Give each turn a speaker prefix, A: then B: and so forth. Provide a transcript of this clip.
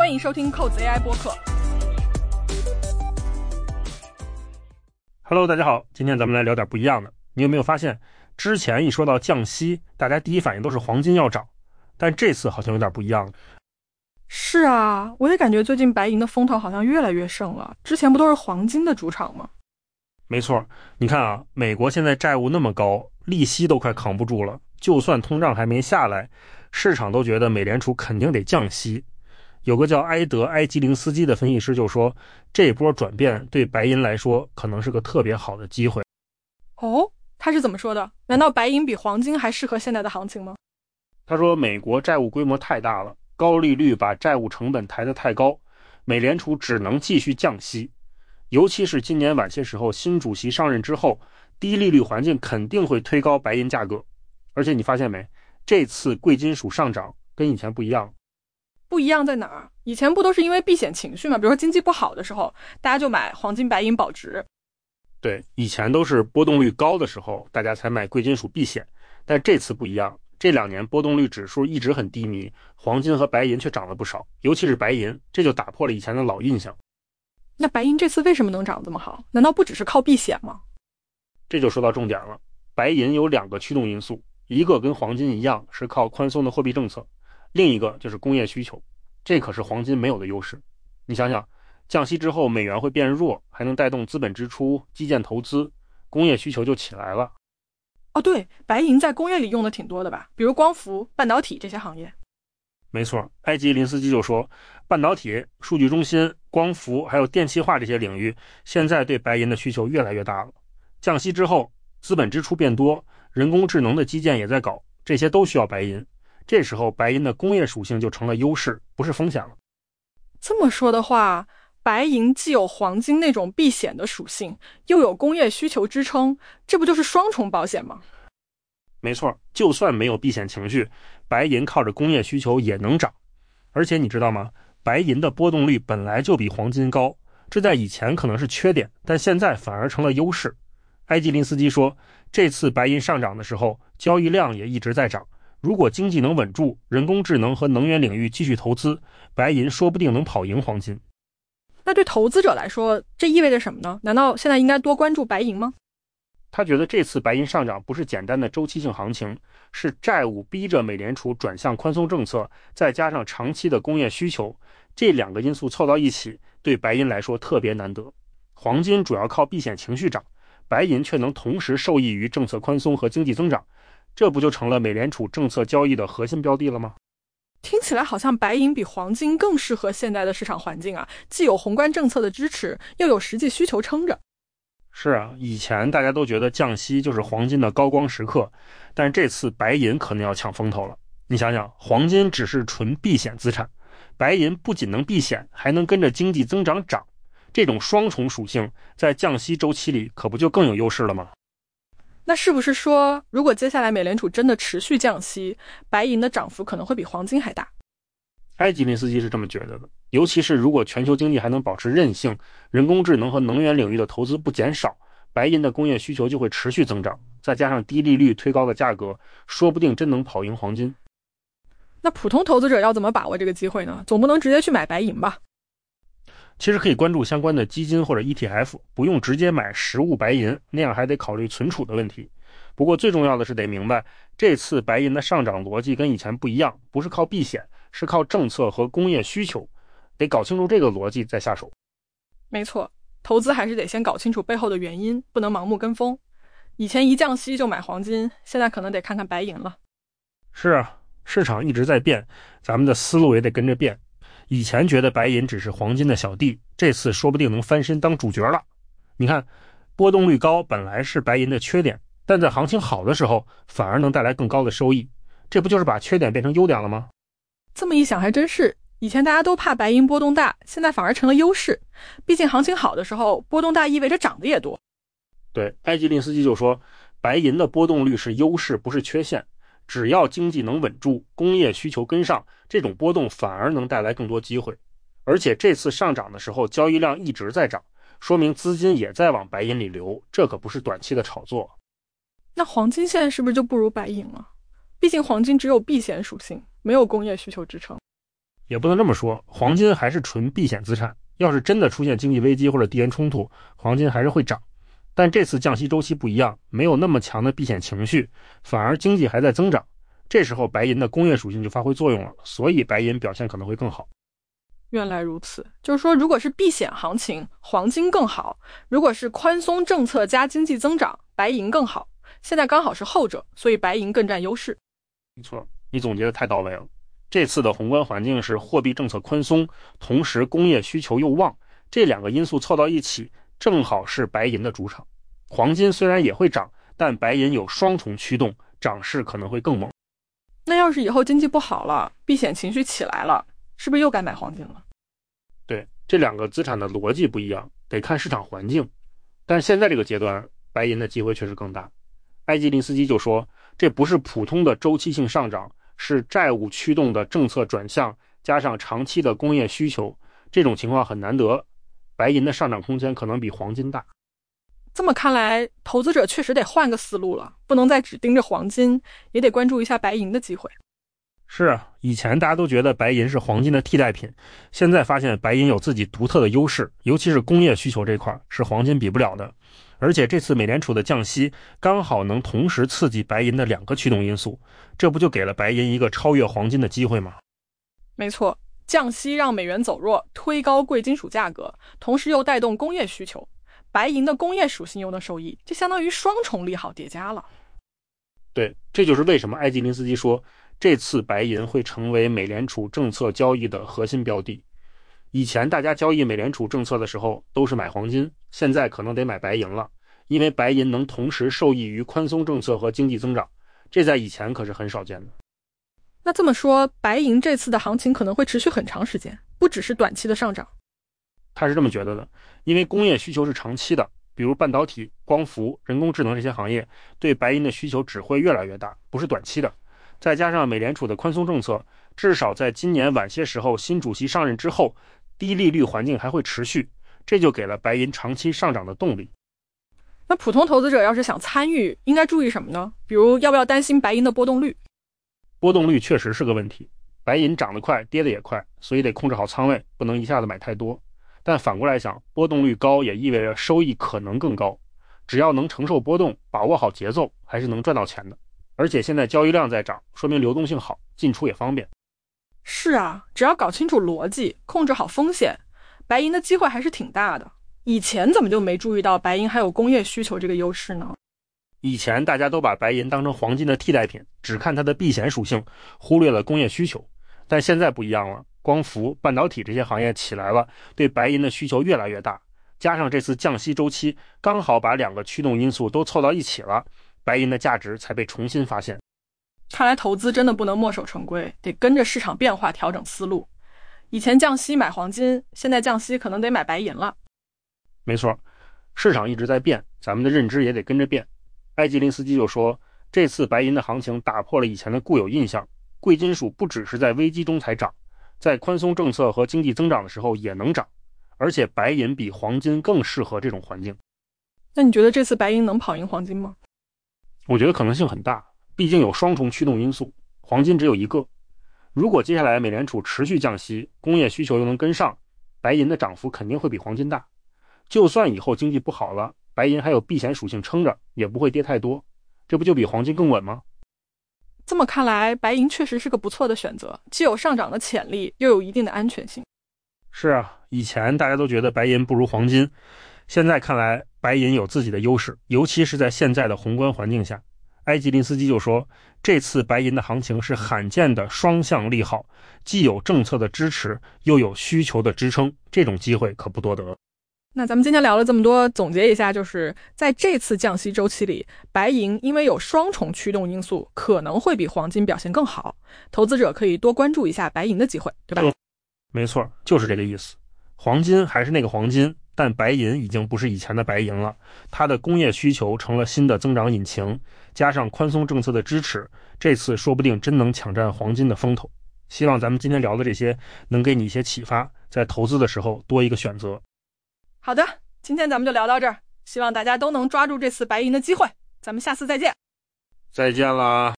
A: 欢迎收听扣子 AI 播客。
B: Hello， 大家好，今天咱们来聊点不一样的。你有没有发现，之前一说到降息，大家第一反应都是黄金要涨，但这次好像有点不一样。
A: 是啊，我也感觉最近白银的风头好像越来越盛了，之前不都是黄金的主场吗？
B: 没错，你看啊，美国现在债务那么高，利息都快扛不住了，就算通胀还没下来，市场都觉得美联储肯定得降息。有个叫埃德·埃吉林斯基的分析师就说，这波转变对白银来说可能是个特别好的机会。
A: 哦，他是怎么说的？难道白银比黄金还适合现在的行情吗？
B: 他说，美国债务规模太大了，高利率把债务成本抬得太高，美联储只能继续降息。尤其是今年晚些时候，新主席上任之后，低利率环境肯定会推高白银价格。而且你发现没，这次贵金属上涨跟以前不一样。
A: 不一样在哪儿？以前不都是因为避险情绪嘛，比如说经济不好的时候，大家就买黄金白银保值。
B: 对，以前都是波动率高的时候，大家才买贵金属避险。但这次不一样，这2年波动率指数一直很低迷，黄金和白银却涨了不少，尤其是白银，这就打破了以前的老印象。
A: 那白银这次为什么能涨这么好？难道不只是靠避险吗？
B: 这就说到重点了，白银有2个驱动因素，一个跟黄金一样是靠宽松的货币政策，另一个就是工业需求，这可是黄金没有的优势。你想想，降息之后美元会变弱，还能带动资本支出、基建投资，工业需求就起来了。
A: 哦对，白银在工业里用的挺多的吧，比如光伏、半导体这些行业。
B: 没错，埃吉林斯基就说，半导体、数据中心、光伏还有电气化这些领域，现在对白银的需求越来越大了。降息之后，资本支出变多，人工智能的基建也在搞，这些都需要白银。这时候白银的工业属性就成了优势，不是风险了。
A: 这么说的话，白银既有黄金那种避险的属性，又有工业需求支撑，这不就是双重保险吗？
B: 没错，就算没有避险情绪，白银靠着工业需求也能涨。而且你知道吗？白银的波动率本来就比黄金高，这在以前可能是缺点，但现在反而成了优势。埃吉林斯基说，这次白银上涨的时候，交易量也一直在涨。如果经济能稳住，人工智能和能源领域继续投资，白银说不定能跑赢黄金。
A: 那对投资者来说，这意味着什么呢？难道现在应该多关注白银吗？
B: 他觉得这次白银上涨不是简单的周期性行情，是债务逼着美联储转向宽松政策，再加上长期的工业需求，这2个因素凑到一起，对白银来说特别难得。黄金主要靠避险情绪涨，白银却能同时受益于政策宽松和经济增长，这不就成了美联储政策交易的核心标的了吗？
A: 听起来好像白银比黄金更适合现在的市场环境啊，既有宏观政策的支持，又有实际需求撑着。
B: 是啊，以前大家都觉得降息就是黄金的高光时刻，但是这次白银可能要抢风头了。你想想，黄金只是纯避险资产，白银不仅能避险，还能跟着经济增长涨，这种双重属性在降息周期里可不就更有优势了吗？
A: 那是不是说，如果接下来美联储真的持续降息，白银的涨幅可能会比黄金还大？
B: 埃吉林斯基是这么觉得的，尤其是如果全球经济还能保持韧性，人工智能和能源领域的投资不减少，白银的工业需求就会持续增长，再加上低利率推高的价格，说不定真能跑赢黄金。
A: 那普通投资者要怎么把握这个机会呢？总不能直接去买白银吧？
B: 其实可以关注相关的基金或者 ETF， 不用直接买实物白银，那样还得考虑存储的问题。不过最重要的是得明白，这次白银的上涨逻辑跟以前不一样，不是靠避险，是靠政策和工业需求，得搞清楚这个逻辑再下手。
A: 没错，投资还是得先搞清楚背后的原因，不能盲目跟风。以前一降息就买黄金，现在可能得看看白银了。
B: 是啊，市场一直在变，咱们的思路也得跟着变。以前觉得白银只是黄金的小弟，这次说不定能翻身当主角了。你看，波动率高本来是白银的缺点，但在行情好的时候反而能带来更高的收益，这不就是把缺点变成优点了吗？
A: 这么一想还真是，以前大家都怕白银波动大，现在反而成了优势。毕竟行情好的时候，波动大意味着涨得也多。
B: 对，埃吉林斯基就说，白银的波动率是优势，不是缺陷。只要经济能稳住，工业需求跟上，这种波动反而能带来更多机会。而且这次上涨的时候，交易量一直在涨，说明资金也在往白银里流，这可不是短期的炒作。
A: 那黄金现在是不是就不如白银了？毕竟黄金只有避险属性，没有工业需求支撑。
B: 也不能这么说，黄金还是纯避险资产，要是真的出现经济危机或者地缘冲突，黄金还是会涨。但这次降息周期不一样，没有那么强的避险情绪，反而经济还在增长，这时候白银的工业属性就发挥作用了，所以白银表现可能会更好。
A: 原来如此，就是说如果是避险行情，黄金更好；如果是宽松政策加经济增长，白银更好。现在刚好是后者，所以白银更占优势。
B: 没错，你总结的太到位了。这次的宏观环境是货币政策宽松，同时工业需求又旺，这两个因素凑到一起，正好是白银的主场。黄金虽然也会涨，但白银有双重驱动，涨势可能会更猛。
A: 那要是以后经济不好了，避险情绪起来了，是不是又该买黄金了？
B: 对，这两个资产的逻辑不一样，得看市场环境。但现在这个阶段，白银的机会确实更大。埃吉林斯基就说，这不是普通的周期性上涨，是债务驱动的政策转向，加上长期的工业需求，这种情况很难得。白银的上涨空间可能比黄金大。
A: 这么看来，投资者确实得换个思路了，不能再只盯着黄金，也得关注一下白银的机会。
B: 是啊，以前大家都觉得白银是黄金的替代品，现在发现白银有自己独特的优势，尤其是工业需求这块是黄金比不了的。而且这次美联储的降息刚好能同时刺激白银的两个驱动因素，这不就给了白银一个超越黄金的机会吗？
A: 没错，降息让美元走弱，推高贵金属价格，同时又带动工业需求，白银的工业属性又能受益，这相当于双重利好叠加了。
B: 对，这就是为什么埃吉林斯基说这次白银会成为美联储政策交易的核心标的。以前大家交易美联储政策的时候都是买黄金，现在可能得买白银了，因为白银能同时受益于宽松政策和经济增长，这在以前可是很少见的。
A: 那这么说，白银这次的行情可能会持续很长时间，不只是短期的上涨。
B: 他是这么觉得的，因为工业需求是长期的，比如半导体、光伏、人工智能这些行业对白银的需求只会越来越大，不是短期的。再加上美联储的宽松政策，至少在今年晚些时候新主席上任之后，低利率环境还会持续，这就给了白银长期上涨的动力。
A: 那普通投资者要是想参与，应该注意什么呢？比如要不要担心白银的波动率？
B: 波动率确实是个问题，白银涨得快，跌得也快，所以得控制好仓位，不能一下子买太多。但反过来想，波动率高也意味着收益可能更高，只要能承受波动，把握好节奏，还是能赚到钱的。而且现在交易量在涨，说明流动性好，进出也方便。
A: 是啊，只要搞清楚逻辑，控制好风险，白银的机会还是挺大的。以前怎么就没注意到白银还有工业需求这个优势呢？
B: 以前大家都把白银当成黄金的替代品，只看它的避险属性，忽略了工业需求。但现在不一样了，光伏、半导体这些行业起来了，对白银的需求越来越大，加上这次降息周期刚好把两个驱动因素都凑到一起了，白银的价值才被重新发现。
A: 看来投资真的不能墨守成规，得跟着市场变化调整思路。以前降息买黄金，现在降息可能得买白银了。
B: 没错，市场一直在变，咱们的认知也得跟着变。埃吉林斯基就说，这次白银的行情打破了以前的固有印象，贵金属不只是在危机中才涨，在宽松政策和经济增长的时候也能涨，而且白银比黄金更适合这种环境。
A: 那你觉得这次白银能跑赢黄金吗？
B: 我觉得可能性很大，毕竟有双重驱动因素，黄金只有一个。如果接下来美联储持续降息，工业需求又能跟上，白银的涨幅肯定会比黄金大。就算以后经济不好了，白银还有避险属性撑着，也不会跌太多，这不就比黄金更稳吗？
A: 这么看来，白银确实是个不错的选择，既有上涨的潜力，又有一定的安全性。
B: 是啊，以前大家都觉得白银不如黄金，现在看来白银有自己的优势，尤其是在现在的宏观环境下。埃吉林斯基就说，这次白银的行情是罕见的双向利好，既有政策的支持，又有需求的支撑，这种机会可不多得。
A: 那咱们今天聊了这么多，总结一下，就是在这次降息周期里，白银因为有双重驱动因素，可能会比黄金表现更好，投资者可以多关注一下白银的机会，对吧？
B: 没错，就是这个意思。黄金还是那个黄金，但白银已经不是以前的白银了，它的工业需求成了新的增长引擎，加上宽松政策的支持，这次说不定真能抢占黄金的风头。希望咱们今天聊的这些能给你一些启发，在投资的时候多一个选择。
A: 好的，今天咱们就聊到这儿，希望大家都能抓住这次白银的机会，咱们下次再见。
B: 再见啦。